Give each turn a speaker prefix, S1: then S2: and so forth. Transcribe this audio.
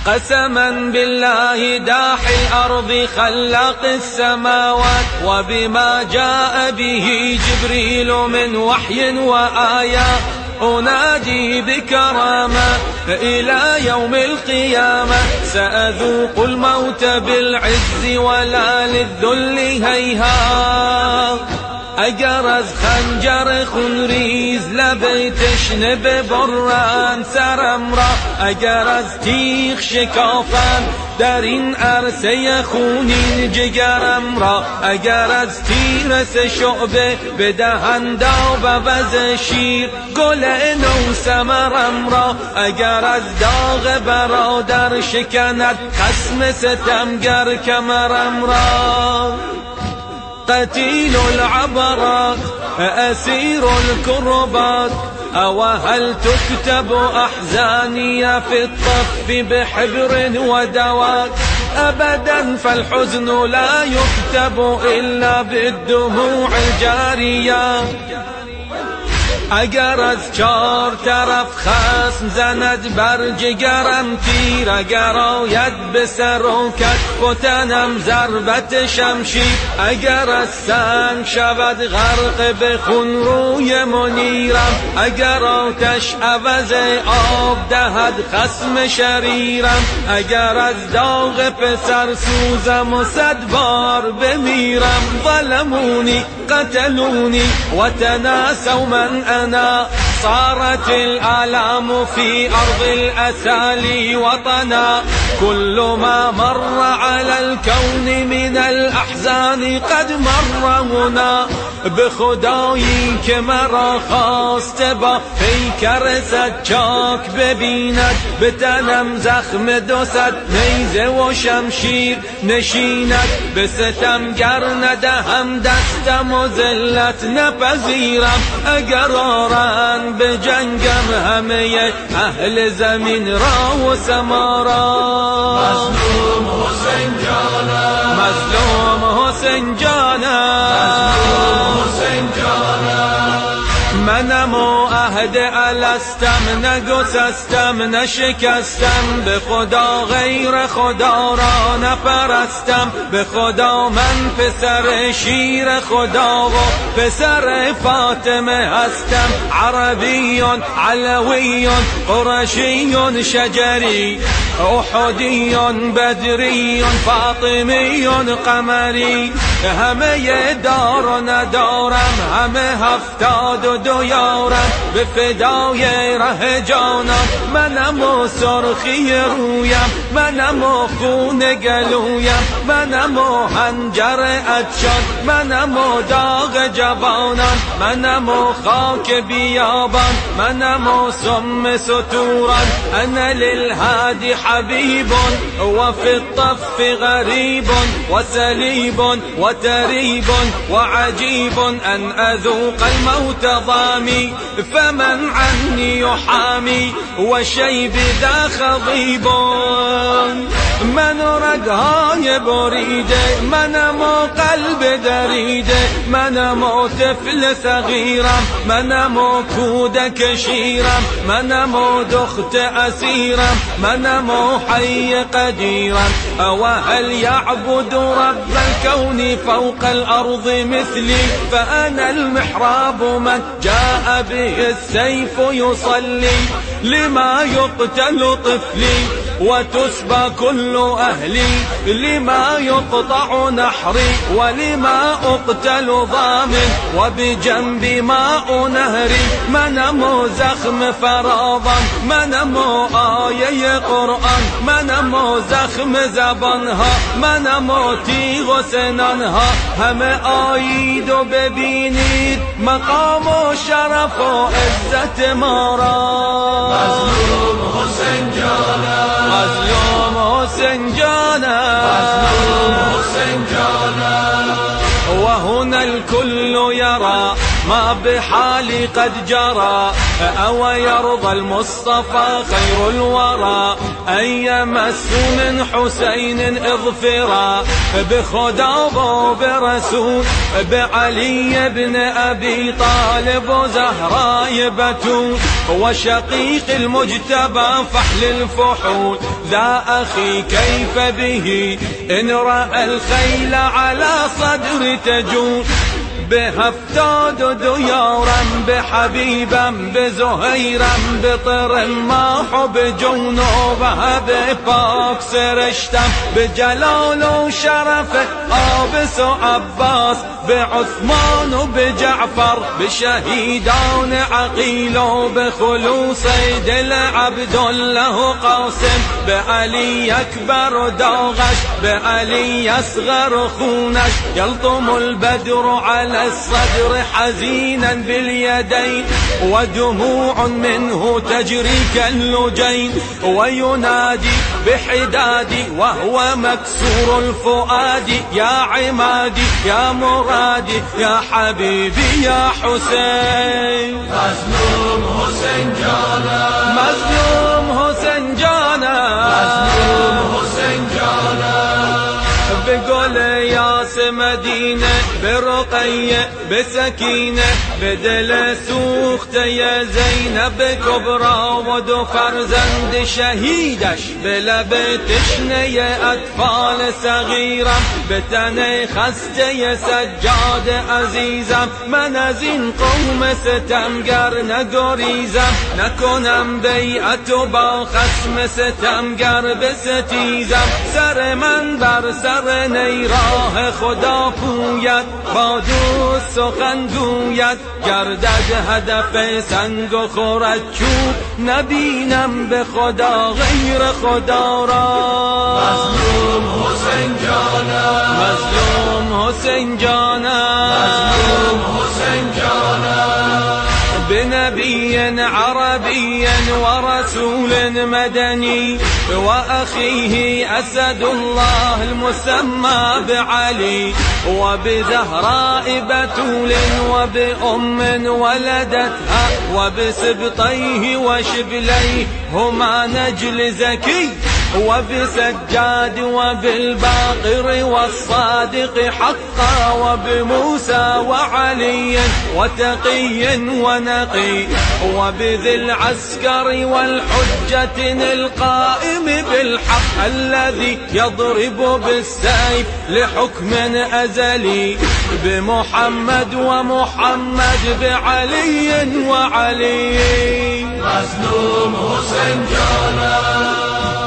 S1: قسما بالله داحي الأرض خلاق السماوات، وبما جاء به جبريل من وحي وآيات، أنادي بكرامة إلى يوم القيامة. سأذوق الموت بالعز ولا للذل هيهات. اگر خنجر خونریز لب تشنه برند سرم را، اگر تیغ شکافم در این عرصه خونین جگرم را، اگر تیر سه شعبه بدهند و وز شیر گل نو ثمرم را، اگر داغ برادر شکند خصم ستمگر کمرم را. قتيل العبرات أسير الكربات، أو هل تكتب أحزاني في الطف بحبر ودواك؟ أبدا فالحزن لا يكتب إلا بالدموع الجارية. اگر از چار طرف خصم زند بر جگرم تیر، اگر آید به سر و کتف و تنم ضربت شمشیر، اگر از سنگ شود غرق به خون روی منیرم، اگر آتش عوض آب دهد خصم شریرم، اگر از داغ پسر سوزم و 100 بار بمیرم. ظلموني قتلوني وتناسوا من أنا، صارت الآلام في أرض الأسالي وطنا، كل ما مر على الكون من الأحزان قد مر هنا. بخدایی که مرا خواسته با پیکر سچاک ببیند، به تنم زخم 200 نیزه و شمشیر نشیند، به ستمگر ندهم دستم و ذلت نپذیرم. اگر آرند به جنگم همه اهل زمین را و سما را.
S2: مظلوم حسین جانم،
S1: مظلوم حسین جانم،
S2: حسین جانم.
S1: منم و عهد الستم نگسستم نشکستم، به خدا غیر خدا را نپرستم، به خدا من پسر شیر خدا و پسر فاطمه هستم. عربی علوی قرشی شجری، احدی بدری فاطمی قمری، همه دار و ندارم همه 72 یارم، به فدای ره جانم. منم و سرخی رویم، منم و خون گلویم، منم و حنجر عطشان، منم و داغ جوانان، منم و خاک بیابان، منم و سم ستوران. انا للهادی حبیب وفي الطف غریب وسلیب وتریب وعجیب، ان اذوق الموت ضامي فمن عني يحامي، وشيب ذا خضيب. من رگهای بریده، منم و قلب دریده، منم و طفل صغیرم، منم و کودک شیرم، منم و دخت اسیرم، منم و حی قدیرم. او هل يعبد رب الكون فوق الارض مثلي، فانا المحراب من جاء به السيف يصلي، لما يقتل طفلي وتسبى كل أهلي، لما يقطع نحري ولما أقتل ضامن، وبجنب ماء نهري. منم زخم فراضا، منم آیه قرآن، منم زخم زبانها، منم تیغ و سنانها، همه آیید و ببینید مقام و شرف و عزت ما را.
S2: مظلوم حسین جانم،
S1: مظلوم حسین جانم،
S2: مظلوم حسین جانم.
S1: وهنا الكل يرى ما بحالي قد جرى، أو يرضى المصطفى خير الورى أن يمس من حسين اظفرا بخدا وبرسول بعلي بن أبي طالب وزهراء بتول وشقيق المجتبى فحل الفحول ذا أخي كيف به إن رأى الخيل على صدر تجول بهفتاد ديارا بحبيبا بزهيرا بطر ما حب جنوبها بپاک سرشتم بجلال و شرف عابس و عباس بعثمان و بجعفر بشهيدان عقيل و بخلوص دل عبدالله و قاسم بعلي أكبر و داغش بعلي أصغر خونش يلطم البدر على الصدر حزينا باليدين ودموع منه تجري كاللجين وينادي بحدادي وهو مكسور الفؤاد يا عمادي يا مرادي يا حبيبي يا حسين
S2: مظلوم حسين جانا
S1: مظلوم حسين جانا
S2: مظلوم حسين جانا
S1: بقول ياس مدينة برقية بسكينة بدل سوخت يا زينب كبرى ودو فرزند شهيدش بلب تشنه يا أطفال صغيرة بتنه خسته يا سجاد عزيزم من از این قوم ستمگر نگریزم نکنم بیعت و با خصم ستمگر بستیزم سر من بر سر نیراه خدا پوید با دوست سخن گوید گردد هدف سنگ و خورد چوب نبینم به خدا غیر خدا را
S2: مظلوم حسین جانا
S1: مظلوم حسین جانا
S2: مظلوم حسین جانا
S1: بنبي عربي ورسول مدني وأخيه أسد الله المسمى بعلي وبزهراء بتول وبأم ولدتها وبسبطيه وشبليه هما نجل زكي وبسجاد وبالباقر والصادق حقا وبموسى وعلي وتقي ونقي وبذي العسكر والحجة القائم بالحق الذي يضرب بالسيف لحكم أزلي بمحمد ومحمد بعلي وعلي
S2: مظلوم حسين جانا